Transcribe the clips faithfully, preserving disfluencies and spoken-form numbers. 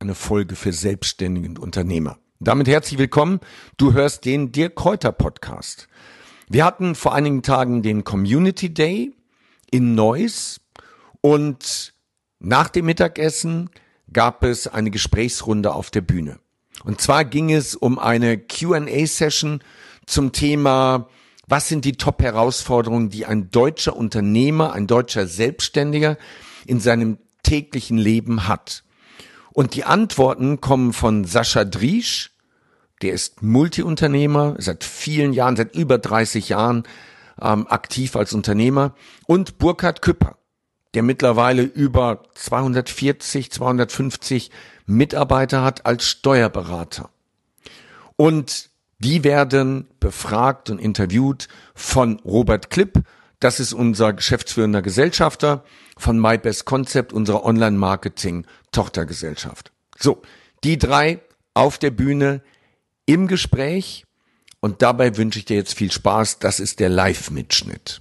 eine Folge für Selbstständige und Unternehmer. Damit herzlich willkommen. Du hörst den Dirk Kräuter Podcast. Wir hatten vor einigen Tagen den Community Day in Neuss und nach dem Mittagessen gab es eine Gesprächsrunde auf der Bühne. Und zwar ging es um eine Q and A-Session zum Thema, was sind die Top-Herausforderungen, die ein deutscher Unternehmer, ein deutscher Selbstständiger in seinem täglichen Leben hat. Und die Antworten kommen von Sascha Driesch, der ist Multiunternehmer, seit vielen Jahren, seit über dreißig Jahren ähm, aktiv als Unternehmer, und Burkhard Küpper, der mittlerweile über zweihundertvierzig, zweihundertfünfzig Mitarbeiter hat als Steuerberater. Und die werden befragt und interviewt von Robert Klipp, das ist unser geschäftsführender Gesellschafter, von MyBest Concept, unserer Online-Marketing-Tochtergesellschaft. So, die drei auf der Bühne im Gespräch, und dabei wünsche ich dir jetzt viel Spaß. Das ist der Live-Mitschnitt.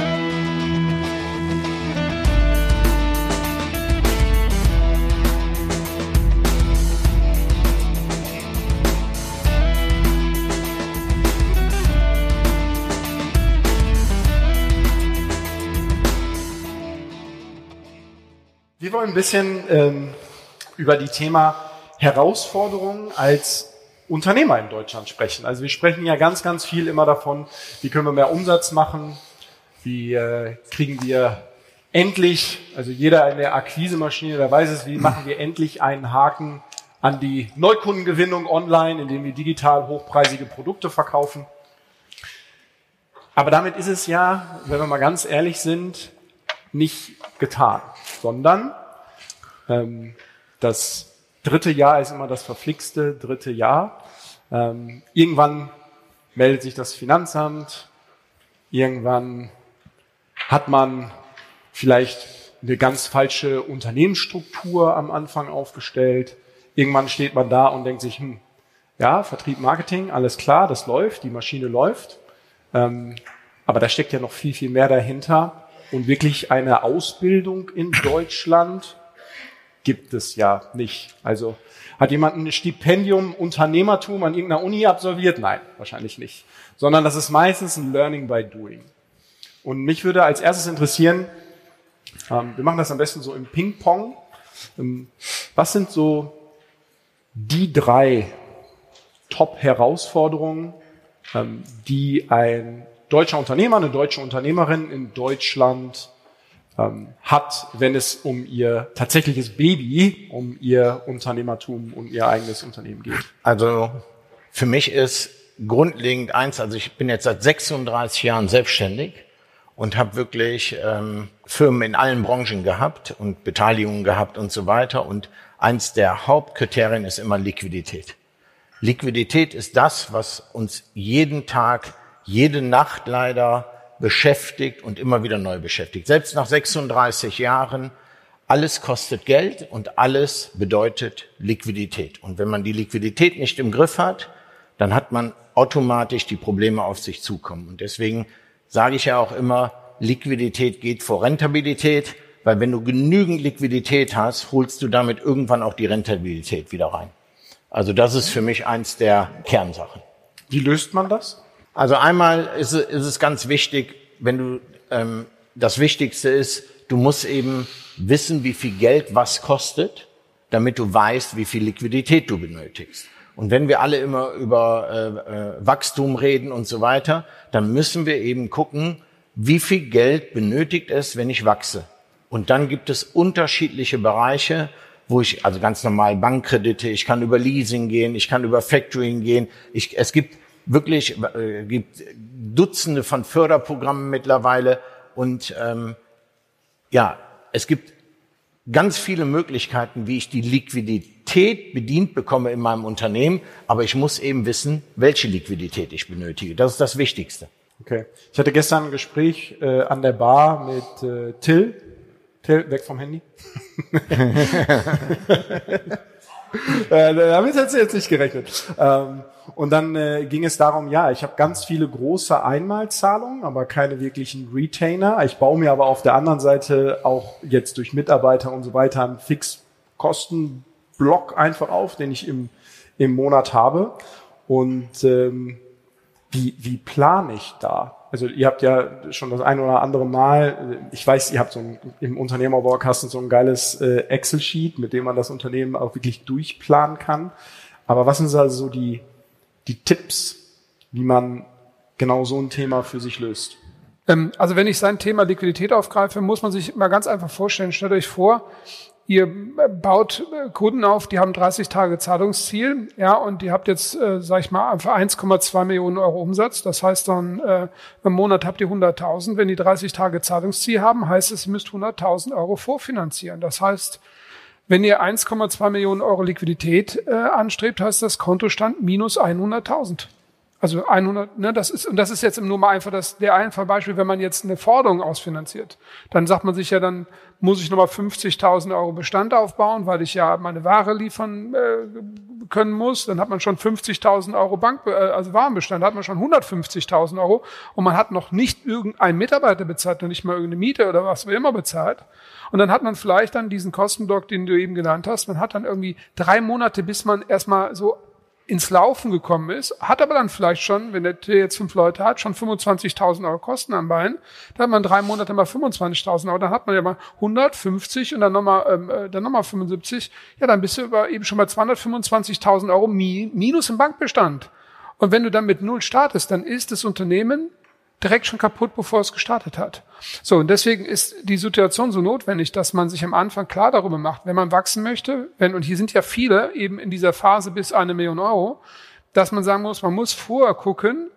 Wir wollen ein bisschen ähm, über die Thema Herausforderungen als Unternehmer in Deutschland sprechen. Also wir sprechen ja ganz, ganz viel immer davon, wie können wir mehr Umsatz machen, wie äh, kriegen wir endlich, also jeder in der Akquisemaschine, der weiß es, wie machen wir endlich einen Haken an die Neukundengewinnung online, indem wir digital hochpreisige Produkte verkaufen. Aber damit ist es ja, wenn wir mal ganz ehrlich sind, nicht getan, sondern ähm, das dritte Jahr ist immer das verflixte dritte Jahr. Ähm, irgendwann meldet sich das Finanzamt, irgendwann hat man vielleicht eine ganz falsche Unternehmensstruktur am Anfang aufgestellt, irgendwann steht man da und denkt sich, hm, ja, Vertrieb, Marketing, alles klar, das läuft, die Maschine läuft, ähm, aber da steckt ja noch viel, viel mehr dahinter. Und wirklich eine Ausbildung in Deutschland gibt es ja nicht. Also hat jemand ein Stipendium Unternehmertum an irgendeiner Uni absolviert? Nein, wahrscheinlich nicht. Sondern das ist meistens ein Learning by Doing. Und mich würde als erstes interessieren, ähm, wir machen das am besten so im Ping-Pong. Ähm, was sind so die drei Top-Herausforderungen, ähm, die ein deutscher Unternehmer, eine deutsche Unternehmerin in Deutschland ähm, hat, wenn es um ihr tatsächliches Baby, um ihr Unternehmertum und ihr eigenes Unternehmen geht? Also für mich ist grundlegend eins, also ich bin jetzt seit sechsunddreißig Jahren selbstständig und habe wirklich ähm, Firmen in allen Branchen gehabt und Beteiligungen gehabt und so weiter. Und eins der Hauptkriterien ist immer Liquidität. Liquidität ist das, was uns jeden Tag, jede Nacht leider beschäftigt und immer wieder neu beschäftigt. Selbst nach sechsunddreißig Jahren, alles kostet Geld und alles bedeutet Liquidität. Und wenn man die Liquidität nicht im Griff hat, dann hat man automatisch die Probleme auf sich zukommen. Und deswegen sage ich ja auch immer, Liquidität geht vor Rentabilität, weil wenn du genügend Liquidität hast, holst du damit irgendwann auch die Rentabilität wieder rein. Also das ist für mich eins der Kernsachen. Wie löst man das? Also einmal ist es, ist es ganz wichtig, wenn du, ähm, das Wichtigste ist, du musst eben wissen, wie viel Geld was kostet, damit du weißt, wie viel Liquidität du benötigst. Und wenn wir alle immer über äh, äh, Wachstum reden und so weiter, dann müssen wir eben gucken, wie viel Geld benötigt es, wenn ich wachse. Und dann gibt es unterschiedliche Bereiche, wo ich, also ganz normal Bankkredite, ich kann über Leasing gehen, ich kann über Factoring gehen, ich, es gibt wirklich äh, gibt Dutzende von Förderprogrammen mittlerweile und ähm, ja, es gibt ganz viele Möglichkeiten, wie ich die Liquidität bedient bekomme in meinem Unternehmen, aber ich muss eben wissen, welche Liquidität ich benötige. Das ist das Wichtigste. Okay. Ich hatte gestern ein Gespräch äh, an der Bar mit äh, Till. Till, weg vom Handy. äh, damit hat sie jetzt nicht gerechnet. Ähm, und dann äh, ging es darum, ja, ich habe ganz viele große Einmalzahlungen, aber keine wirklichen Retainer. Ich baue mir aber auf der anderen Seite auch jetzt durch Mitarbeiter und so weiter einen Fixkosten Block einfach auf, den ich im, im Monat habe. Und ähm, wie, wie plane ich da? Also ihr habt ja schon das ein oder andere Mal, ich weiß, ihr habt so ein, im Unternehmerbaukasten so ein geiles äh, Excel-Sheet, mit dem man das Unternehmen auch wirklich durchplanen kann. Aber was sind also so die, die Tipps, wie man genau so ein Thema für sich löst? Ähm, also wenn ich sein Thema Liquidität aufgreife, muss man sich mal ganz einfach vorstellen, stellt euch vor, ihr baut Kunden auf, die haben dreißig Tage Zahlungsziel, ja, und ihr habt jetzt, äh, sag ich mal, für eins Komma zwei Millionen Euro Umsatz. Das heißt dann, äh, im Monat habt ihr hunderttausend. Wenn die dreißig Tage Zahlungsziel haben, heißt es, ihr müsst hunderttausend Euro vorfinanzieren. Das heißt, wenn ihr eins Komma zwei Millionen Euro Liquidität äh, anstrebt, heißt das Kontostand minus hunderttausend. Also hundert, ne, das ist, und das ist jetzt nur mal einfach das, der einfache Beispiel, wenn man jetzt eine Forderung ausfinanziert, dann sagt man sich ja, dann muss ich nochmal fünfzigtausend Euro Bestand aufbauen, weil ich ja meine Ware liefern äh, können muss. Dann hat man schon fünfzigtausend Euro Bank, äh, also Warenbestand, da hat man schon hundertfünfzigtausend Euro und man hat noch nicht irgendeinen Mitarbeiter bezahlt, noch nicht mal irgendeine Miete oder was auch immer bezahlt. Und dann hat man vielleicht dann diesen Kostenblock, den du eben genannt hast, man hat dann irgendwie drei Monate, bis man erstmal so ins Laufen gekommen ist, hat aber dann vielleicht schon, wenn der T jetzt fünf Leute hat, schon fünfundzwanzigtausend Euro Kosten am Bein. Da hat man drei Monate mal fünfundzwanzigtausend Euro, dann hat man ja mal hundertfünfzig und dann nochmal ähm, dann nochmal fünfundsiebzig. Ja, dann bist du über eben schon mal zweihundertfünfundzwanzigtausend Euro mi- minus im Bankbestand. Und wenn du dann mit null startest, dann ist das Unternehmen direkt schon kaputt, bevor es gestartet hat. So, und deswegen ist die Situation so notwendig, dass man sich am Anfang klar darüber macht, wenn man wachsen möchte, wenn, und hier sind ja viele eben in dieser Phase bis eine Million Euro, dass man sagen muss, man muss vorher gucken,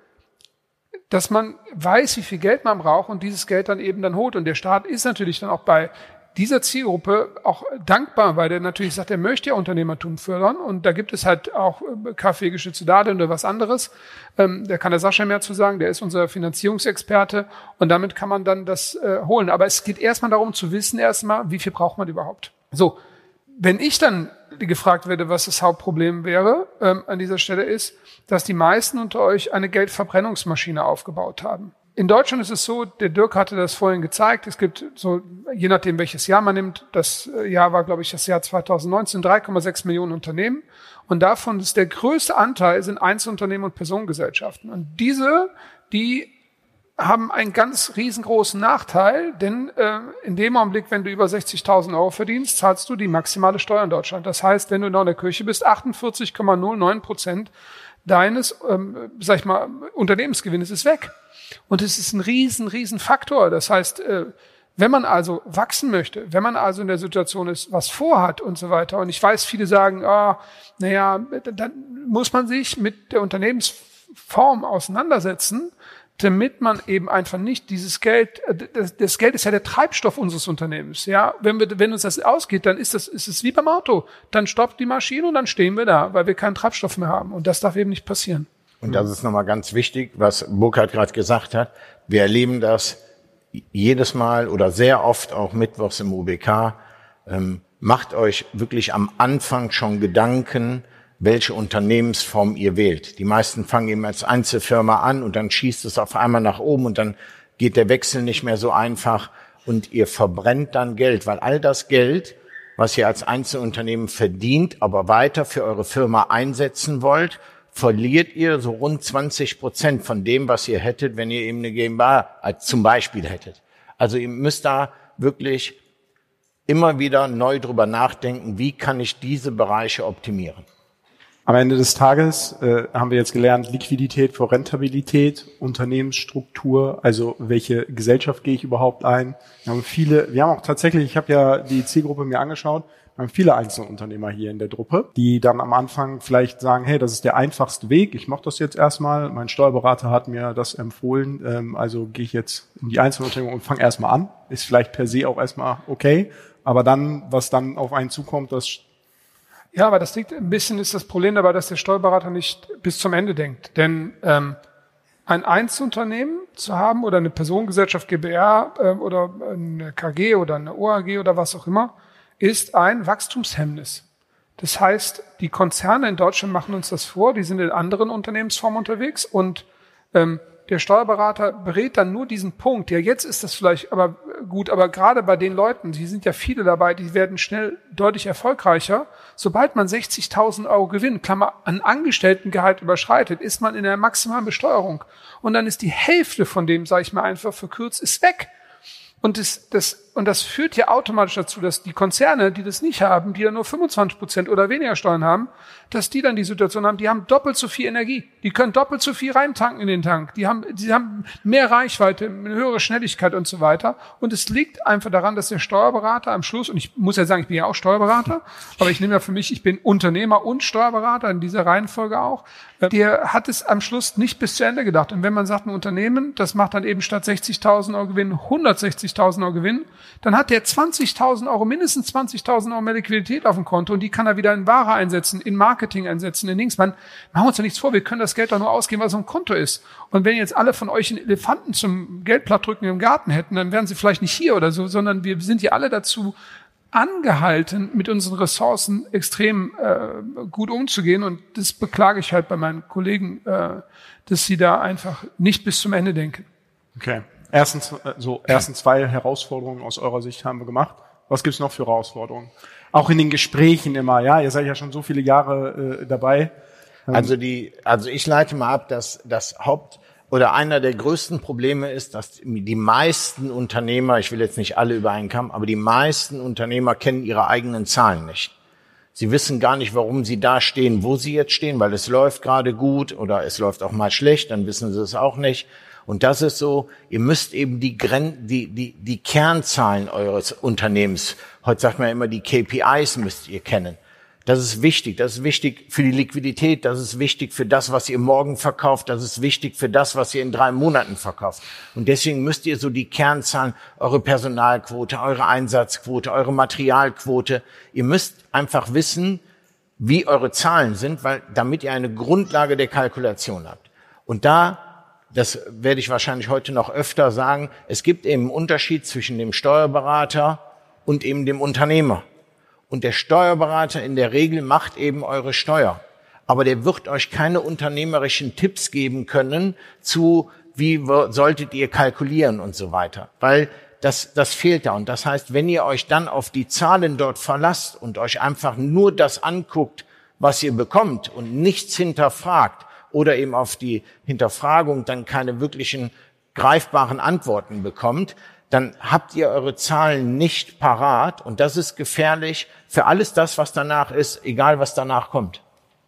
dass man weiß, wie viel Geld man braucht und dieses Geld dann eben dann holt. Und der Staat ist natürlich dann auch bei dieser Zielgruppe auch dankbar, weil der natürlich sagt, er möchte ja Unternehmertum fördern und da gibt es halt auch Kaffee, geschützte Darlehen oder was anderes. Ähm, da kann der Sascha mehr zu sagen, der ist unser Finanzierungsexperte und damit kann man dann das äh, holen. Aber es geht erstmal darum zu wissen erstmal, wie viel braucht man überhaupt. So, wenn ich dann gefragt werde, was das Hauptproblem wäre ähm, an dieser Stelle ist, dass die meisten unter euch eine Geldverbrennungsmaschine aufgebaut haben. In Deutschland ist es so, der Dirk hatte das vorhin gezeigt, es gibt so, je nachdem welches Jahr man nimmt, das Jahr war, glaube ich, das Jahr zweitausendneunzehn, drei Komma sechs Millionen Unternehmen und davon ist der größte Anteil sind Einzelunternehmen und Personengesellschaften. Und diese, die haben einen ganz riesengroßen Nachteil, denn äh, in dem Augenblick, wenn du über sechzigtausend Euro verdienst, zahlst du die maximale Steuer in Deutschland. Das heißt, wenn du noch in der Kirche bist, achtundvierzig Komma null neun Prozent deines, ähm, sag ich mal, Unternehmensgewinnes ist weg. Und es ist ein riesen, riesen Faktor. Das heißt, wenn man also wachsen möchte, wenn man also in der Situation ist, was vorhat und so weiter, und ich weiß, viele sagen, ah, naja, dann muss man sich mit der Unternehmensform auseinandersetzen, damit man eben einfach nicht dieses Geld, das, das Geld ist ja der Treibstoff unseres Unternehmens, ja. Wenn wir, wenn uns das ausgeht, dann ist das, ist es wie beim Auto. Dann stoppt die Maschine und dann stehen wir da, weil wir keinen Treibstoff mehr haben. Und das darf eben nicht passieren. Und das ist nochmal ganz wichtig, was Burkhard gerade gesagt hat. Wir erleben das jedes Mal oder sehr oft auch mittwochs im U B K. Ähm, macht euch wirklich am Anfang schon Gedanken, welche Unternehmensform ihr wählt. Die meisten fangen eben als Einzelfirma an und dann schießt es auf einmal nach oben und dann geht der Wechsel nicht mehr so einfach und ihr verbrennt dann Geld, weil all das Geld, was ihr als Einzelunternehmen verdient, aber weiter für eure Firma einsetzen wollt, verliert ihr so rund zwanzig Prozent von dem, was ihr hättet, wenn ihr eben eine GmbH als zum Beispiel hättet. Also ihr müsst da wirklich immer wieder neu drüber nachdenken, wie kann ich diese Bereiche optimieren. Am Ende des Tages äh, haben wir jetzt gelernt, Liquidität vor Rentabilität, Unternehmensstruktur, also welche Gesellschaft gehe ich überhaupt ein. Wir haben viele, wir haben auch tatsächlich, ich habe ja die Zielgruppe mir angeschaut, wir haben viele Einzelunternehmer hier in der Truppe, die dann am Anfang vielleicht sagen, hey, das ist der einfachste Weg, ich mache das jetzt erstmal, mein Steuerberater hat mir das empfohlen, ähm, also gehe ich jetzt in die Einzelunternehmung und fange erstmal an. Ist vielleicht per se auch erstmal okay, aber dann, was dann auf einen zukommt, das... Ja, aber das liegt ein bisschen, ist das Problem dabei, dass der Steuerberater nicht bis zum Ende denkt. Denn ähm, ein Einzelunternehmen zu haben oder eine Personengesellschaft GbR äh, oder eine K G oder eine O A G oder was auch immer, ist ein Wachstumshemmnis. Das heißt, die Konzerne in Deutschland machen uns das vor, die sind in anderen Unternehmensformen unterwegs und ähm, der Steuerberater berät dann nur diesen Punkt. Ja, jetzt ist das vielleicht, aber gut, aber gerade bei den Leuten, die sind ja viele dabei, die werden schnell deutlich erfolgreicher. Sobald man sechzigtausend Euro Gewinn, Klammer, an Angestelltengehalt überschreitet, ist man in der maximalen Besteuerung. Und dann ist die Hälfte von dem, sage ich mal einfach verkürzt, ist weg. Und das, das, und das führt ja automatisch dazu, dass die Konzerne, die das nicht haben, die ja nur fünfundzwanzig Prozent oder weniger Steuern haben, dass die dann die Situation haben, die haben doppelt so viel Energie. Die können doppelt so viel reintanken in den Tank. Die haben, die haben mehr Reichweite, eine höhere Schnelligkeit und so weiter. Und es liegt einfach daran, dass der Steuerberater am Schluss, und ich muss ja sagen, ich bin ja auch Steuerberater, aber ich nehme ja für mich, ich bin Unternehmer und Steuerberater in dieser Reihenfolge auch, der hat es am Schluss nicht bis zu Ende gedacht. Und wenn man sagt, ein Unternehmen, das macht dann eben statt sechzigtausend Euro Gewinn hundertsechzigtausend Euro Gewinn, dann hat der zwanzigtausend Euro, mindestens zwanzigtausend Euro mehr Liquidität auf dem Konto und die kann er wieder in Ware einsetzen, in Marketing einsetzen, in Links. Man, machen wir uns ja nichts vor, wir können das Geld doch nur ausgeben, was auf dem Konto ist. Und wenn jetzt alle von euch einen Elefanten zum Geldplattdrücken im Garten hätten, dann wären sie vielleicht nicht hier oder so, sondern wir sind ja alle dazu angehalten, mit unseren Ressourcen extrem äh, gut umzugehen. Und das beklage ich halt bei meinen Kollegen, äh, dass sie da einfach nicht bis zum Ende denken. Okay. Erstens, so, ersten zwei Herausforderungen aus eurer Sicht haben wir gemacht. Was gibt's noch für Herausforderungen? Auch in den Gesprächen immer, ja, ihr seid ja schon so viele Jahre äh, dabei. Also die, also ich leite mal ab, dass das Haupt oder einer der größten Probleme ist, dass die meisten Unternehmer, ich will jetzt nicht alle über einen Kamm, aber die meisten Unternehmer kennen ihre eigenen Zahlen nicht. Sie wissen gar nicht, warum sie da stehen, wo sie jetzt stehen, weil es läuft gerade gut oder es läuft auch mal schlecht, dann wissen sie es auch nicht. Und das ist so, ihr müsst eben die Gren- die, die, die Kernzahlen eures Unternehmens, heute sagt man immer, die K P Is müsst ihr kennen. Das ist wichtig. Das ist wichtig für die Liquidität. Das ist wichtig für das, was ihr morgen verkauft. Das ist wichtig für das, was ihr in drei Monaten verkauft. Und deswegen müsst ihr so die Kernzahlen, eure Personalquote, eure Einsatzquote, eure Materialquote. Ihr müsst einfach wissen, wie eure Zahlen sind, weil, damit ihr eine Grundlage der Kalkulation habt. Und da, das werde ich wahrscheinlich heute noch öfter sagen, es gibt eben einen Unterschied zwischen dem Steuerberater und eben dem Unternehmer. Und der Steuerberater in der Regel macht eben eure Steuer. Aber der wird euch keine unternehmerischen Tipps geben können zu, wie solltet ihr kalkulieren und so weiter. Weil das, das fehlt da. Und das heißt, wenn ihr euch dann auf die Zahlen dort verlasst und euch einfach nur das anguckt, was ihr bekommt und nichts hinterfragt oder eben auf die Hinterfragung dann keine wirklichen greifbaren Antworten bekommt, dann habt ihr eure Zahlen nicht parat und das ist gefährlich für alles das, was danach ist, egal was danach kommt.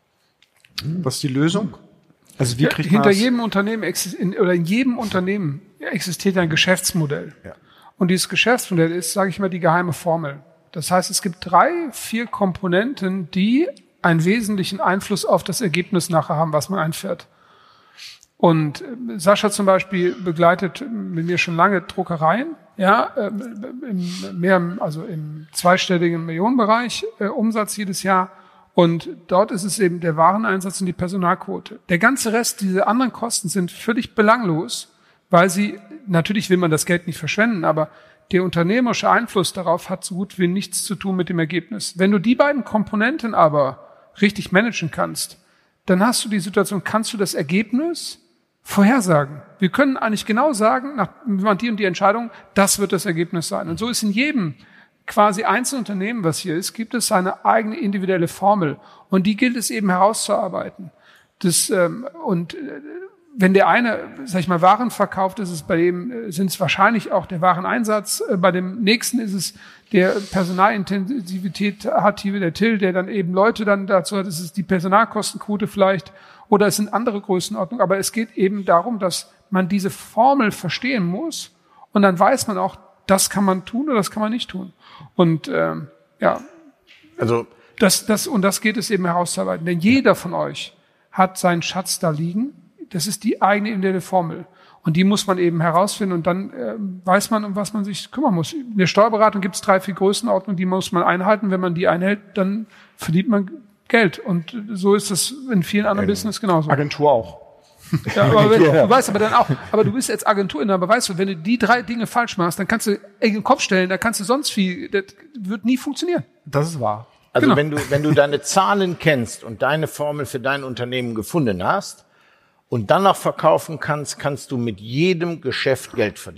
Was ist die Lösung? Also wie kriegt man Hinter das? jedem Unternehmen exist- oder in jedem Unternehmen existiert ein Geschäftsmodell. Ja. Und dieses Geschäftsmodell ist, sage ich mal, die geheime Formel. Das heißt, es gibt drei, vier Komponenten, die einen wesentlichen Einfluss auf das Ergebnis nachher haben, was man einfährt. Und Sascha zum Beispiel begleitet mit mir schon lange Druckereien, ja, im mehr, also im zweistelligen Millionenbereich äh, Umsatz jedes Jahr. Und dort ist es eben der Wareneinsatz und die Personalquote. Der ganze Rest, diese anderen Kosten sind völlig belanglos, weil sie, natürlich will man das Geld nicht verschwenden, aber der unternehmerische Einfluss darauf hat so gut wie nichts zu tun mit dem Ergebnis. Wenn du die beiden Komponenten aber richtig managen kannst, dann hast du die Situation, kannst du das Ergebnis vorhersagen. Wir können eigentlich genau sagen, nach die und die Entscheidung, das wird das Ergebnis sein. Und so ist in jedem quasi Einzelunternehmen, was hier ist, gibt es seine eigene individuelle Formel. Und die gilt es eben herauszuarbeiten. Das, ähm, und äh, wenn der eine, sag ich mal, Waren verkauft, ist es bei dem, äh, sind es wahrscheinlich auch der Wareneinsatz. Äh, bei dem nächsten ist es der Personalintensivität hat, der Till, der dann eben Leute dann dazu hat, ist es die Personalkostenquote vielleicht. Oder es sind andere Größenordnungen, aber es geht eben darum, dass man diese Formel verstehen muss und dann weiß man auch, das kann man tun oder das kann man nicht tun. Und ähm, ja, Also das, das und das geht es eben herauszuarbeiten. Denn jeder von euch hat seinen Schatz da liegen. Das ist die eigene individuelle Formel und die muss man eben herausfinden und dann äh, weiß man, um was man sich kümmern muss. In der Steuerberatung gibt es drei, vier Größenordnungen, die muss man einhalten. Wenn man die einhält, dann verdient man Geld. Und so ist es in vielen anderen ähm, Business genauso. Agentur auch. Ja, aber wenn, du weißt aber dann auch, aber du bist jetzt Agenturinhaber, weißt du, wenn du die drei Dinge falsch machst, dann kannst du in den Kopf stellen, da kannst du sonst viel, das wird nie funktionieren. Das ist wahr. Also Genau. wenn du, wenn du deine Zahlen kennst und deine Formel für dein Unternehmen gefunden hast und dann noch verkaufen kannst, kannst du mit jedem Geschäft Geld verdienen.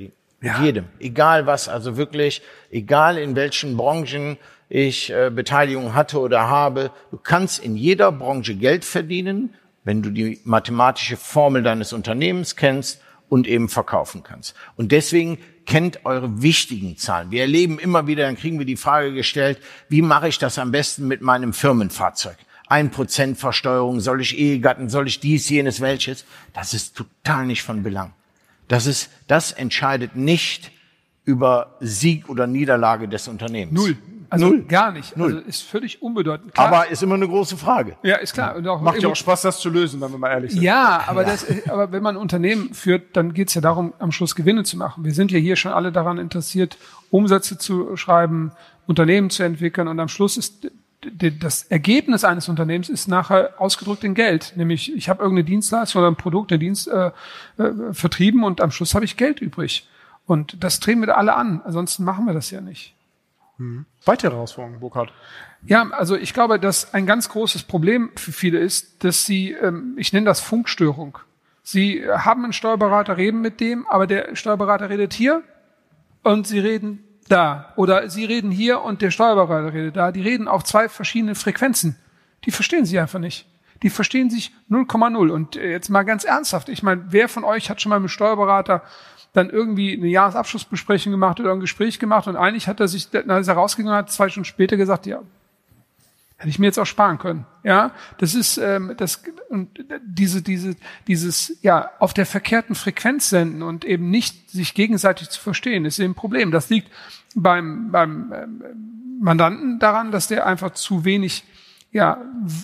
Ja. Jedem. Egal was, also wirklich, egal in welchen Branchen ich äh, Beteiligung hatte oder habe, du kannst in jeder Branche Geld verdienen, wenn du die mathematische Formel deines Unternehmens kennst und eben verkaufen kannst. Und deswegen kennt eure wichtigen Zahlen. Wir erleben immer wieder, dann kriegen wir die Frage gestellt, wie mache ich das am besten mit meinem Firmenfahrzeug? Ein Prozent Versteuerung, soll ich Ehegatten, soll ich dies, jenes, welches? Das ist total nicht von Belang. Das ist, das entscheidet nicht über Sieg oder Niederlage des Unternehmens. Null. Also Null. Gar nicht. Null. Also ist völlig unbedeutend. Klar. Aber ist immer eine große Frage. Ja, ist klar. Und auch Macht ja auch Spaß, das zu lösen, wenn wir mal ehrlich sind. Ja, aber, das, aber wenn man ein Unternehmen führt, dann geht es ja darum, am Schluss Gewinne zu machen. Wir sind ja hier schon alle daran interessiert, Umsätze zu schreiben, Unternehmen zu entwickeln. Und am Schluss ist das Ergebnis eines Unternehmens ist nachher ausgedrückt in Geld. Nämlich, ich habe irgendeine Dienstleistung oder ein Produkt, einen Dienst äh, äh, vertrieben und am Schluss habe ich Geld übrig. Und das drehen wir da alle an. Ansonsten machen wir das ja nicht. Hm. Weitere Herausforderungen, Burkhard? Ja, also ich glaube, dass ein ganz großes Problem für viele ist, dass sie, ähm, ich nenne das Funkstörung. Sie haben einen Steuerberater, reden mit dem, aber der Steuerberater redet hier und sie reden da. Oder sie reden hier und der Steuerberater redet da. Die reden auf zwei verschiedene Frequenzen. Die verstehen sie einfach nicht. Die verstehen sich null Komma null. Und jetzt mal ganz ernsthaft, ich meine, wer von euch hat schon mal mit dem Steuerberater dann irgendwie eine Jahresabschlussbesprechung gemacht oder ein Gespräch gemacht und eigentlich hat er sich, dann ist er rausgegangen, hat zwei Stunden später gesagt, ja, hätte ich mir jetzt auch sparen können. Ja, das ist ähm, das und diese diese dieses ja auf der verkehrten Frequenz senden und eben nicht sich gegenseitig zu verstehen, ist eben ein Problem. Das liegt beim beim ähm, Mandanten daran, dass der einfach zu wenig ja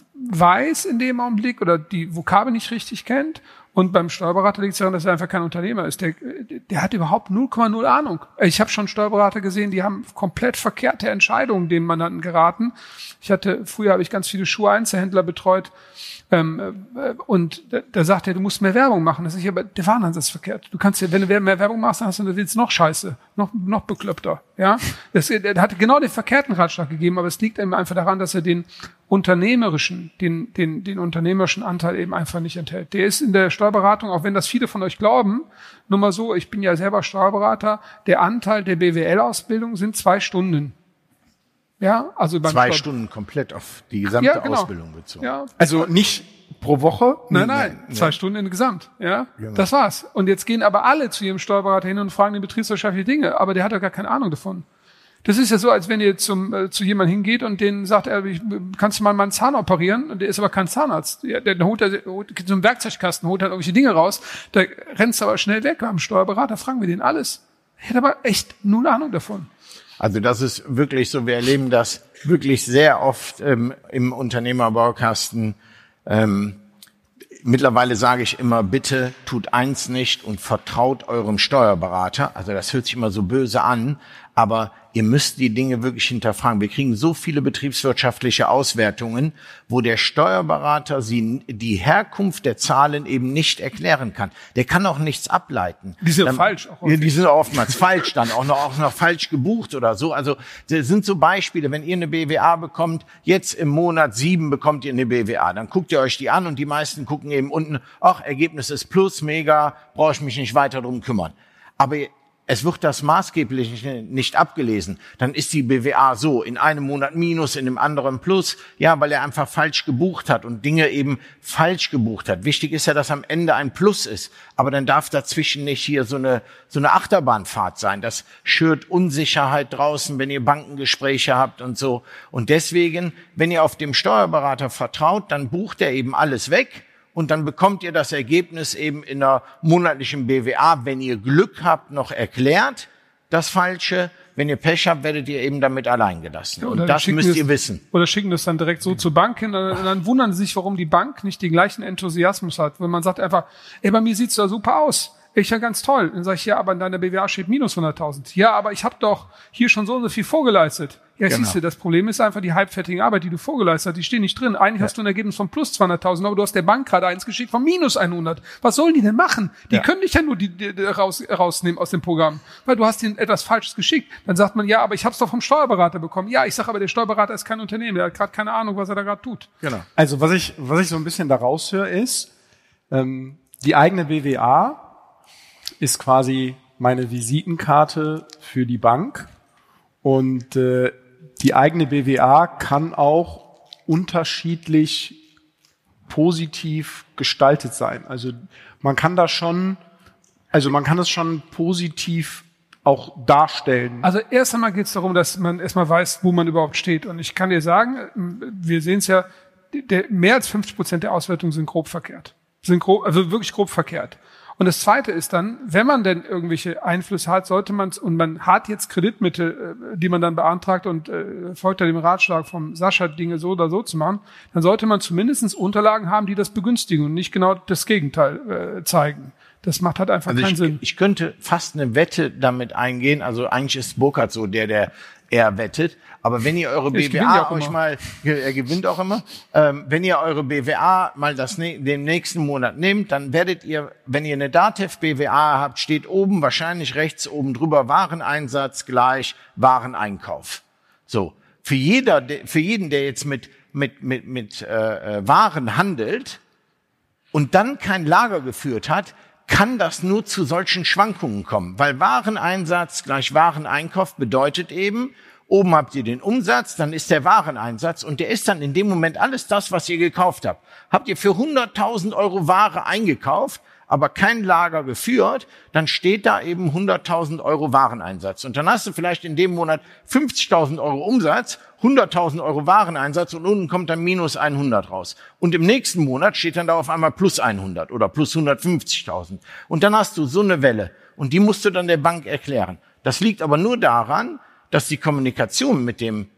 weiß in dem Augenblick oder die Vokabel nicht richtig kennt. Und beim Steuerberater liegt es daran, dass er einfach kein Unternehmer ist. Der, der hat überhaupt null Komma null Ahnung. Ich habe schon Steuerberater gesehen, die haben komplett verkehrte Entscheidungen dem Mandanten geraten. Ich hatte, früher habe ich ganz viele Schuheinzelhändler betreut. Ähm, äh, und da, da sagt er, du musst mehr Werbung machen. Das ist aber der Warenansatz ist verkehrt. Du kannst ja, wenn du mehr Werbung machst, dann hast du das jetzt noch scheiße, noch noch bekloppter. Ja, das, der hat genau den verkehrten Ratschlag gegeben, aber es liegt eben einfach daran, dass er den unternehmerischen, den den den unternehmerischen Anteil eben einfach nicht enthält. Der ist in der Steuerberatung, auch wenn das viele von euch glauben, nur mal so, ich bin ja selber Steuerberater, der Anteil der B W L-Ausbildung sind zwei Stunden. Ja, also beim zwei Steuer- Stunden komplett auf die gesamte Ja, genau. Ausbildung bezogen. Ja, Also nicht pro Woche? Nein, nein, nein, zwei nein. Stunden insgesamt, ja, Genau. das war's. Und jetzt gehen aber alle zu ihrem Steuerberater hin und fragen die betriebswirtschaftliche Dinge, aber der hat ja gar keine Ahnung davon. Das ist ja so, als wenn ihr zum, äh, zu jemandem hingeht und denen sagt, er, ich, kannst du mal meinen Zahn operieren? Und der ist aber kein Zahnarzt. Der, der holt, der holt geht zum Werkzeugkasten, holt halt irgendwelche Dinge raus, da rennst du aber schnell weg. Beim Steuerberater fragen wir den alles. Er hat aber echt null Ahnung davon. Also das ist wirklich so, wir erleben das wirklich sehr oft ähm, im Unternehmerbaukasten. Ähm, mittlerweile sage ich immer, bitte tut eins nicht und vertraut eurem Steuerberater. Also das hört sich immer so böse an, aber ihr müsst die Dinge wirklich hinterfragen. Wir kriegen so viele betriebswirtschaftliche Auswertungen, wo der Steuerberater sie, die Herkunft der Zahlen eben nicht erklären kann. Der kann auch nichts ableiten. Die sind dann, falsch. Auch ja, die sind oftmals falsch, dann auch noch, auch noch falsch gebucht oder so. Also das sind so Beispiele, wenn ihr eine B W A bekommt, jetzt im Monat sieben bekommt ihr eine B W A, dann guckt ihr euch die an und die meisten gucken eben unten, ach, Ergebnis ist plus, mega, brauche ich mich nicht weiter drum kümmern. Aber es wird das maßgeblich nicht abgelesen, dann ist die B W A so, in einem Monat minus, in dem anderen plus, ja, weil er einfach falsch gebucht hat und Dinge eben falsch gebucht hat. Wichtig ist ja, dass am Ende ein Plus ist, aber dann darf dazwischen nicht hier so eine so eine Achterbahnfahrt sein. Das schürt Unsicherheit draußen, wenn ihr Bankengespräche habt und so. Und deswegen, wenn ihr auf dem Steuerberater vertraut, dann bucht er eben alles weg. Und dann bekommt ihr das Ergebnis eben in einer monatlichen B W A, wenn ihr Glück habt, noch erklärt, das Falsche. Wenn ihr Pech habt, werdet ihr eben damit allein gelassen. Ja, und das müsst ihr wissen. Oder schicken das dann direkt so zur Bank hin. Und dann wundern sie sich, warum die Bank nicht den gleichen Enthusiasmus hat. Wenn man sagt einfach, ey, bei mir sieht's da super aus. Ich ja ganz toll. Dann sage ich, ja, aber in deiner B W A steht minus hunderttausend. Ja, aber ich habe doch hier schon so und so viel vorgeleistet. Ja, Genau. siehst du, das Problem ist einfach die halbfertige Arbeit, die du vorgeleistet hast, die stehen nicht drin. Eigentlich ja. hast du ein Ergebnis von plus zweihunderttausend, aber du hast der Bank gerade eins geschickt von minus hundert. Was sollen die denn machen? Die Ja. können dich ja nur die, die, die raus, rausnehmen aus dem Programm, weil du hast ihnen etwas Falsches geschickt. Dann sagt man, ja, aber ich habe es doch vom Steuerberater bekommen. Ja, ich sage aber, der Steuerberater ist kein Unternehmen, der hat gerade keine Ahnung, was er da gerade tut. Genau. Also was ich, was ich so ein bisschen da raushöre ist, ähm, die eigene B W A ist quasi meine Visitenkarte für die Bank und äh, die eigene B W A kann auch unterschiedlich positiv gestaltet sein. Also man kann da schon, also man kann es schon positiv auch darstellen. Also erst einmal geht es darum, dass man erstmal weiß, wo man überhaupt steht. Und ich kann dir sagen, wir sehen es ja, der, mehr als fünfzig Prozent der Auswertungen sind grob verkehrt. Sind grob, also wirklich grob verkehrt. Und das Zweite ist dann, wenn man denn irgendwelche Einflüsse hat, sollte man und man hat jetzt Kreditmittel, die man dann beantragt und äh, folgt ja dem Ratschlag vom Sascha, Dinge so oder so zu machen, dann sollte man zumindest Unterlagen haben, die das begünstigen und nicht genau das Gegenteil äh, zeigen. Das macht halt einfach also keinen ich, Sinn. Ich könnte fast eine Wette damit eingehen. Also eigentlich ist Burkhard so der, der eher wettet. Aber wenn ihr eure Ich B W A ja euch immer. mal, er gewinnt auch immer, ähm, wenn ihr eure B W A mal das den nächsten Monat nehmt, dann werdet ihr, wenn ihr eine DATEV B W A habt, steht oben, wahrscheinlich rechts oben drüber, Wareneinsatz gleich Wareneinkauf. So. Für jeder, für jeden, der jetzt mit, mit, mit, mit, äh, Waren handelt und dann kein Lager geführt hat, kann das nur zu solchen Schwankungen kommen. Weil Wareneinsatz gleich Wareneinkauf bedeutet eben, oben habt ihr den Umsatz, dann ist der Wareneinsatz und der ist dann in dem Moment alles das, was ihr gekauft habt. Habt ihr für hunderttausend Euro Ware eingekauft, aber kein Lager geführt, dann steht da eben hunderttausend Euro Wareneinsatz. Und dann hast du vielleicht in dem Monat fünfzigtausend Euro Umsatz, hunderttausend Euro Wareneinsatz und unten kommt dann minus hundert raus. Und im nächsten Monat steht dann da auf einmal plus hundert oder plus hundertfünfzigtausend. Und dann hast du so eine Welle und die musst du dann der Bank erklären. Das liegt aber nur daran, dass die Kommunikation mit dem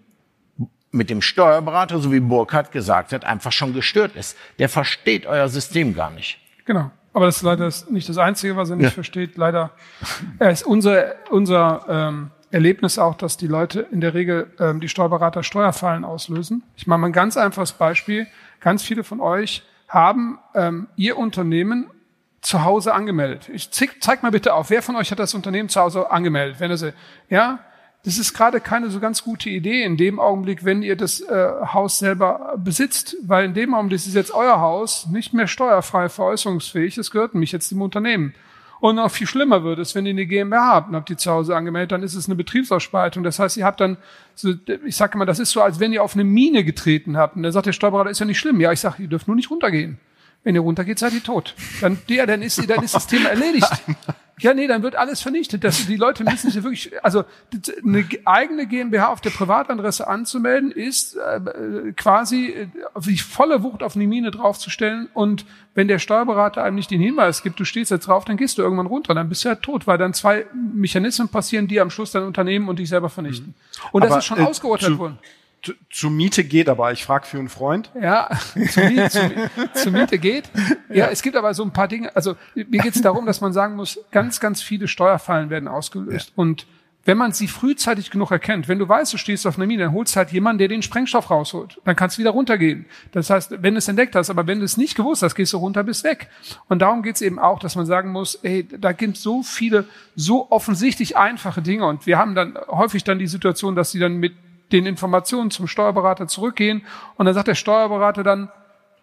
mit dem Steuerberater, so wie Burkhard gesagt hat, einfach schon gestört ist. Der versteht euer System gar nicht. Genau. Aber das ist leider nicht das Einzige, was er nicht ja. versteht. Leider äh, ist unser, unser ähm, Erlebnis auch, dass die Leute in der Regel ähm, die Steuerberater Steuerfallen auslösen. Ich mache mal ein ganz einfaches Beispiel. Ganz viele von euch haben ähm, ihr Unternehmen zu Hause angemeldet. Ich zeig, zeig mal bitte auf, wer von euch hat das Unternehmen zu Hause angemeldet? Wenn ihr ja, das ist gerade keine so ganz gute Idee in dem Augenblick, wenn ihr das äh, Haus selber besitzt, weil in dem Augenblick ist jetzt euer Haus nicht mehr steuerfrei veräußerungsfähig, es gehört nämlich jetzt dem Unternehmen. Und noch viel schlimmer wird es, wenn ihr eine GmbH habt und habt die zu Hause angemeldet, dann ist es eine Betriebsausspaltung. Das heißt, ihr habt dann, so, ich sage immer, das ist so, als wenn ihr auf eine Mine getreten habt. Und dann sagt der Steuerberater, ist ja nicht schlimm. Ja, ich sage, ihr dürft nur nicht runtergehen. Wenn ihr runtergeht, seid ihr tot. Dann, ja, dann ist, dann ist das Thema erledigt. Ja, nee, dann wird alles vernichtet. Das, die Leute müssen sich wirklich, also eine eigene GmbH auf der Privatadresse anzumelden, ist äh, quasi äh, die volle Wucht auf eine Mine draufzustellen. Und wenn der Steuerberater einem nicht den Hinweis gibt, du stehst jetzt drauf, dann gehst du irgendwann runter, dann bist du ja tot, weil dann zwei Mechanismen passieren, die am Schluss dein Unternehmen und dich selber vernichten. Und das aber, ist schon äh, ausgeurteilt zu, worden. Zu, zu Miete geht aber, ich frage für einen Freund. Ja, zu Miete, zu, zu Miete geht. Ja, ja, es gibt aber so ein paar Dinge, also mir geht es darum, dass man sagen muss, ganz, ganz viele Steuerfallen werden ausgelöst. Ja. Und wenn man sie frühzeitig genug erkennt, wenn du weißt, du stehst auf einer Mine, dann holst halt jemanden, der den Sprengstoff rausholt. Dann kannst du wieder runtergehen. Das heißt, wenn du es entdeckt hast, aber wenn du es nicht gewusst hast, gehst du runter, bist weg. Und darum geht es eben auch, dass man sagen muss, ey, da gibt es so viele, so offensichtlich einfache Dinge. Und wir haben dann häufig dann die Situation, dass sie dann mit den Informationen zum Steuerberater zurückgehen und dann sagt der Steuerberater dann,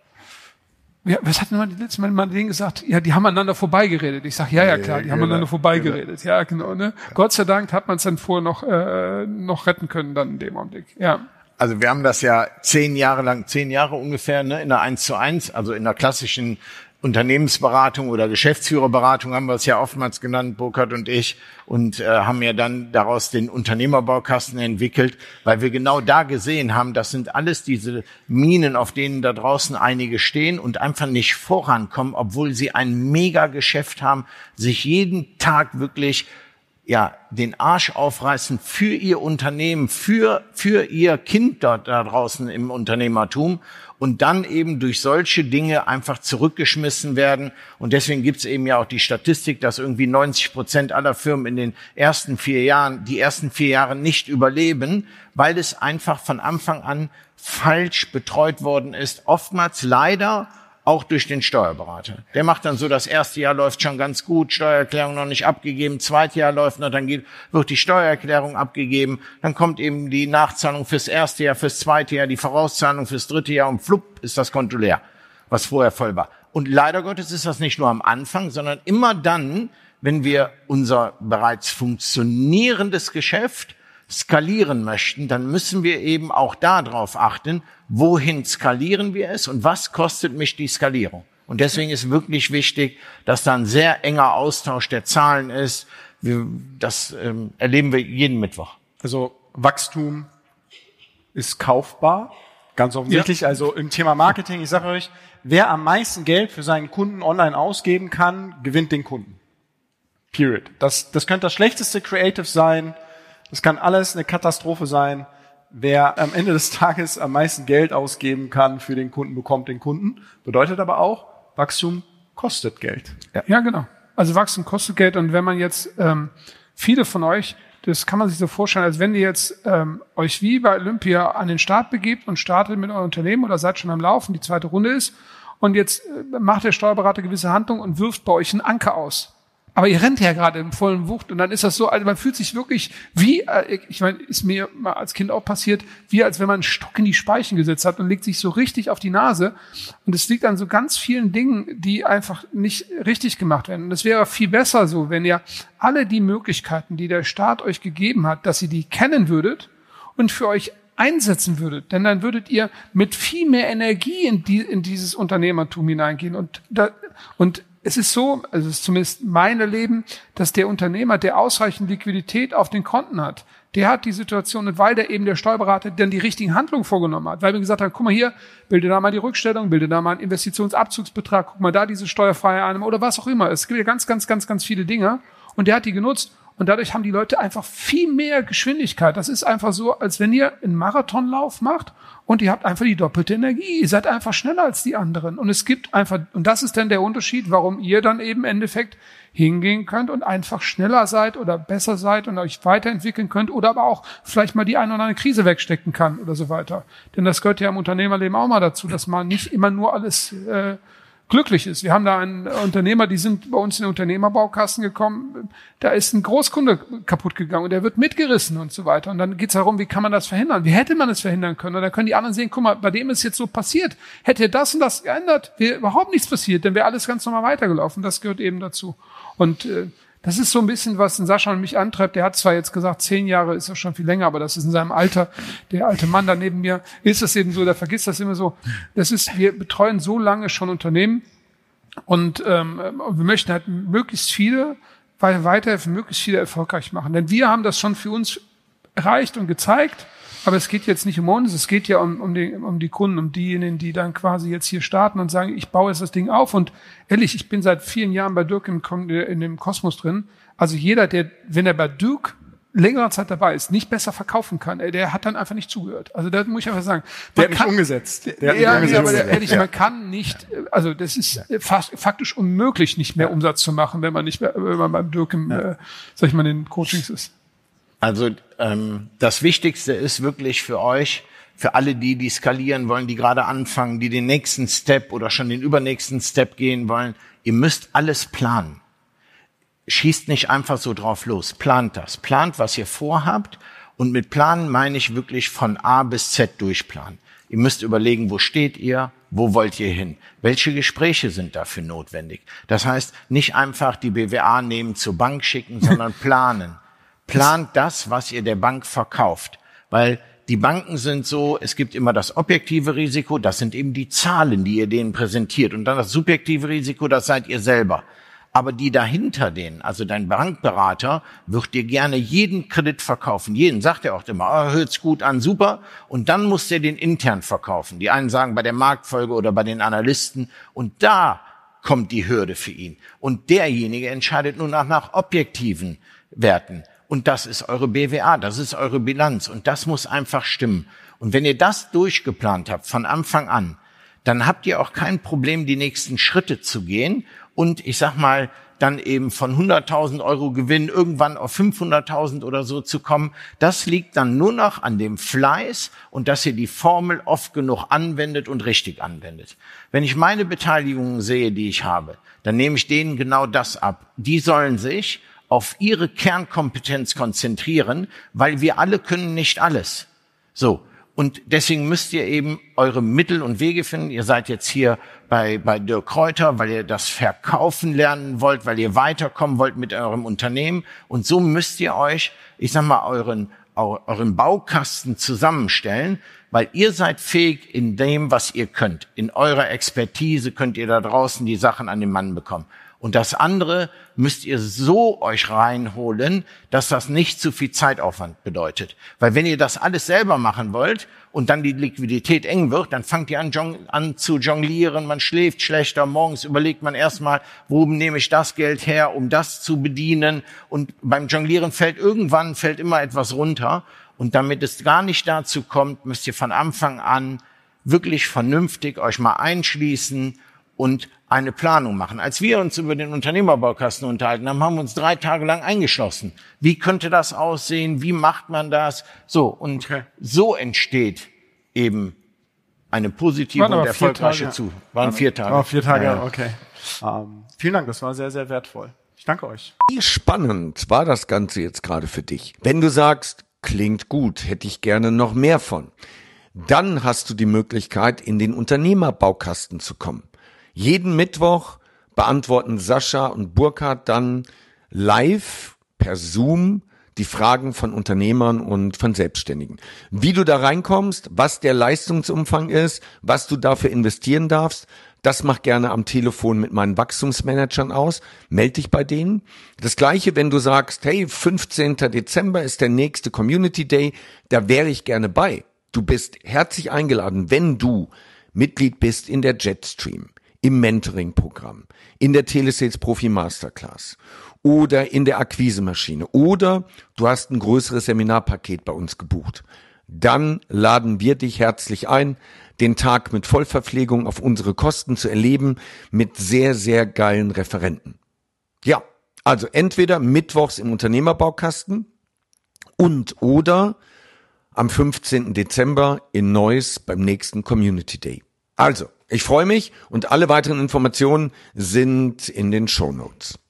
ja, was hat denn mal letztes Mal mal denen gesagt? Ja, die haben aneinander vorbeigeredet. Ich sage, ja, ja, klar, die ja, haben aneinander genau, vorbeigeredet. Genau. Ja, genau. Ne? Ja. Gott sei Dank hat man es dann vorher noch äh, noch retten können dann in dem Augenblick. Ja. Also wir haben das ja zehn Jahre lang, zehn Jahre ungefähr, ne, in der eins zu eins, also in der klassischen Unternehmensberatung oder Geschäftsführerberatung haben wir es ja oftmals genannt, Burkhard und ich, und äh, haben ja dann daraus den Unternehmerbaukasten entwickelt, weil wir genau da gesehen haben, das sind alles diese Minen, auf denen da draußen einige stehen und einfach nicht vorankommen, obwohl sie ein Mega-Geschäft haben, sich jeden Tag wirklich ja den Arsch aufreißen für ihr Unternehmen, für für ihr Kind dort da draußen im Unternehmertum und dann eben durch solche Dinge einfach zurückgeschmissen werden. Und deswegen gibt's eben ja auch die Statistik, dass irgendwie neunzig Prozent aller Firmen in den ersten vier Jahren, die ersten vier Jahre nicht überleben, weil es einfach von Anfang an falsch betreut worden ist. Oftmals leider auch durch den Steuerberater. Der macht dann so, das erste Jahr läuft schon ganz gut, Steuererklärung noch nicht abgegeben, zweites Jahr läuft noch, dann geht, wird die Steuererklärung abgegeben, dann kommt eben die Nachzahlung fürs erste Jahr, fürs zweite Jahr, die Vorauszahlung fürs dritte Jahr und flupp ist das Konto leer, was vorher voll war. Und leider Gottes ist das nicht nur am Anfang, sondern immer dann, wenn wir unser bereits funktionierendes Geschäft skalieren möchten, dann müssen wir eben auch darauf achten, wohin skalieren wir es und was kostet mich die Skalierung. Und deswegen ist wirklich wichtig, dass da ein sehr enger Austausch der Zahlen ist. Wir, das ähm, erleben wir jeden Mittwoch. Also Wachstum ist kaufbar, ganz offensichtlich. Ja. Also im Thema Marketing, ich sage euch, wer am meisten Geld für seinen Kunden online ausgeben kann, gewinnt den Kunden. Period. Das, das könnte das schlechteste Creative sein. Das kann alles eine Katastrophe sein. Wer am Ende des Tages am meisten Geld ausgeben kann für den Kunden, bekommt den Kunden. Bedeutet aber auch, Wachstum kostet Geld. Ja, ja genau. Also Wachstum kostet Geld. Und wenn man jetzt, ähm, viele von euch, das kann man sich so vorstellen, als wenn ihr jetzt ähm, euch wie bei Olympia an den Start begebt und startet mit eurem Unternehmen oder seid schon am Laufen, die zweite Runde ist, und jetzt äh, macht der Steuerberater gewisse Handlungen und wirft bei euch einen Anker aus. Aber ihr rennt ja gerade im vollen Wucht und dann ist das so, also man fühlt sich wirklich wie, äh, ich meine, ist mir mal als Kind auch passiert, wie als wenn man einen Stock in die Speichen gesetzt hat und legt sich so richtig auf die Nase. Und es liegt an so ganz vielen Dingen, die einfach nicht richtig gemacht werden. Und es wäre viel besser so, wenn ihr alle die Möglichkeiten, die der Staat euch gegeben hat, dass ihr die kennen würdet und für euch einsetzen würdet. Denn dann würdet ihr mit viel mehr Energie in, die, in dieses Unternehmertum hineingehen. Und da, und es ist so, also es ist zumindest mein Erleben, dass der Unternehmer, der ausreichend Liquidität auf den Konten hat, der hat die Situation, und weil der eben der Steuerberater dann die richtigen Handlungen vorgenommen hat, weil wir gesagt haben, guck mal hier, bilde da mal die Rückstellung, bilde da mal einen Investitionsabzugsbetrag, guck mal da diese steuerfreie Einnahme oder was auch immer. Es gibt ja ganz, ganz, ganz, ganz viele Dinge und der hat die genutzt. Und dadurch haben die Leute einfach viel mehr Geschwindigkeit. Das ist einfach so, als wenn ihr einen Marathonlauf macht und ihr habt einfach die doppelte Energie. Ihr seid einfach schneller als die anderen. Und es gibt einfach, und das ist dann der Unterschied, warum ihr dann eben im Endeffekt hingehen könnt und einfach schneller seid oder besser seid und euch weiterentwickeln könnt oder aber auch vielleicht mal die eine oder andere Krise wegstecken kann oder so weiter. Denn das gehört ja im Unternehmerleben auch mal dazu, dass man nicht immer nur alles äh, glücklich ist. Wir haben da einen Unternehmer, die sind bei uns in den Unternehmerbaukasten gekommen, da ist ein Großkunde kaputt gegangen und der wird mitgerissen und so weiter. Und dann geht es darum, wie kann man das verhindern? Wie hätte man es verhindern können? Und dann können die anderen sehen, guck mal, bei dem ist jetzt so passiert. Hätte das und das geändert, wäre überhaupt nichts passiert, dann wäre alles ganz normal weitergelaufen. Das gehört eben dazu. Und äh, das ist so ein bisschen, was den Sascha und mich antreibt. Der hat zwar jetzt gesagt, zehn Jahre ist ja schon viel länger, aber das ist in seinem Alter, der alte Mann da neben mir, ist das eben so, der vergisst das immer so. Das ist, wir betreuen so lange schon Unternehmen und ähm, wir möchten halt möglichst viele, weil weiterhelfen, möglichst viele erfolgreich machen. Denn wir haben das schon für uns erreicht und gezeigt. Aber es geht jetzt nicht um uns, es geht ja um, um, die, um die Kunden, um diejenigen, die dann quasi jetzt hier starten und sagen, ich baue jetzt das Ding auf. Und ehrlich, ich bin seit vielen Jahren bei Dirk im, in dem Kosmos drin. Also jeder, der, wenn er bei Dirk längere Zeit dabei ist, nicht besser verkaufen kann, der hat dann einfach nicht zugehört. Also da muss ich einfach sagen. Der hat nicht umgesetzt. Der hat nicht umgesetzt. Ja, aber der, ehrlich, ja. Man kann nicht, also das ist fast, faktisch unmöglich, nicht mehr Umsatz zu machen, wenn man nicht mehr, wenn man beim Dirk im, ja. äh, sag ich mal, in den Coachings ist. Also ähm, das Wichtigste ist wirklich für euch, für alle die, die skalieren wollen, die gerade anfangen, die den nächsten Step oder schon den übernächsten Step gehen wollen, ihr müsst alles planen. Schießt nicht einfach so drauf los, plant das. Plant, was ihr vorhabt, und mit Planen meine ich wirklich von A bis Z durchplanen. Ihr müsst überlegen, wo steht ihr, wo wollt ihr hin, welche Gespräche sind dafür notwendig. Das heißt, nicht einfach die B W A nehmen, zur Bank schicken, sondern planen. Plant das, was ihr der Bank verkauft, weil die Banken sind so, es gibt immer das objektive Risiko, das sind eben die Zahlen, die ihr denen präsentiert, und dann das subjektive Risiko, das seid ihr selber. Aber die dahinter denen, also dein Bankberater, wird dir gerne jeden Kredit verkaufen, jeden, sagt er auch immer, oh, hört's gut an, super, und dann muss der den intern verkaufen. Die einen sagen bei der Marktfolge oder bei den Analysten, und da kommt die Hürde für ihn. Und derjenige entscheidet nur nach, nach objektiven Werten. Und das ist eure B W A, das ist eure Bilanz, und das muss einfach stimmen. Und wenn ihr das durchgeplant habt von Anfang an, dann habt ihr auch kein Problem, die nächsten Schritte zu gehen und ich sag mal, dann eben von hunderttausend Euro Gewinn irgendwann auf fünfhunderttausend oder so zu kommen. Das liegt dann nur noch an dem Fleiß und dass ihr die Formel oft genug anwendet und richtig anwendet. Wenn ich meine Beteiligungen sehe, die ich habe, dann nehme ich denen genau das ab. Die sollen sich auf ihre Kernkompetenz konzentrieren, weil wir alle können nicht alles. So. Und deswegen müsst ihr eben eure Mittel und Wege finden. Ihr seid jetzt hier bei, bei Dirk Kräuter, weil ihr das Verkaufen lernen wollt, weil ihr weiterkommen wollt mit eurem Unternehmen. Und so müsst ihr euch, ich sag mal, euren, euren Baukasten zusammenstellen, weil ihr seid fähig in dem, was ihr könnt. In eurer Expertise könnt ihr da draußen die Sachen an den Mann bekommen. Und das andere müsst ihr so euch reinholen, dass das nicht zu viel Zeitaufwand bedeutet. Weil wenn ihr das alles selber machen wollt und dann die Liquidität eng wird, dann fangt ihr an, an zu jonglieren, man schläft schlechter, morgens überlegt man erstmal, wo nehme ich das Geld her, um das zu bedienen. Und beim Jonglieren fällt irgendwann, fällt immer etwas runter. Und damit es gar nicht dazu kommt, müsst ihr von Anfang an wirklich vernünftig euch mal einschließen und eine Planung machen. Als wir uns über den Unternehmerbaukasten unterhalten haben, haben wir uns drei Tage lang eingeschlossen. Wie könnte das aussehen? Wie macht man das? So, und okay. so entsteht eben eine positive und erfolgreiche zu. Waren vier Tage. War vier Tage, ja. Okay. Ähm, vielen Dank, das war sehr, sehr wertvoll. Ich danke euch. Wie spannend war das Ganze jetzt gerade für dich? Wenn du sagst, klingt gut, hätte ich gerne noch mehr von, dann hast du die Möglichkeit, in den Unternehmerbaukasten zu kommen. Jeden Mittwoch beantworten Sascha und Burkhard dann live per Zoom die Fragen von Unternehmern und von Selbstständigen. Wie du da reinkommst, was der Leistungsumfang ist, was du dafür investieren darfst, das mach gerne am Telefon mit meinen Wachstumsmanagern aus. Meld dich bei denen. Das Gleiche, wenn du sagst, hey, fünfzehnten Dezember ist der nächste Community Day, da wäre ich gerne bei. Du bist herzlich eingeladen, wenn du Mitglied bist in der Jetstream, im Mentoring-Programm, in der Telesales Profi Masterclass oder in der Akquisemaschine oder du hast ein größeres Seminarpaket bei uns gebucht. Dann laden wir dich herzlich ein, den Tag mit Vollverpflegung auf unsere Kosten zu erleben mit sehr, sehr geilen Referenten. Ja, also entweder mittwochs im Unternehmerbaukasten und oder am fünfzehnten Dezember in Neuss beim nächsten Community Day. Also, ich freue mich und alle weiteren Informationen sind in den Shownotes.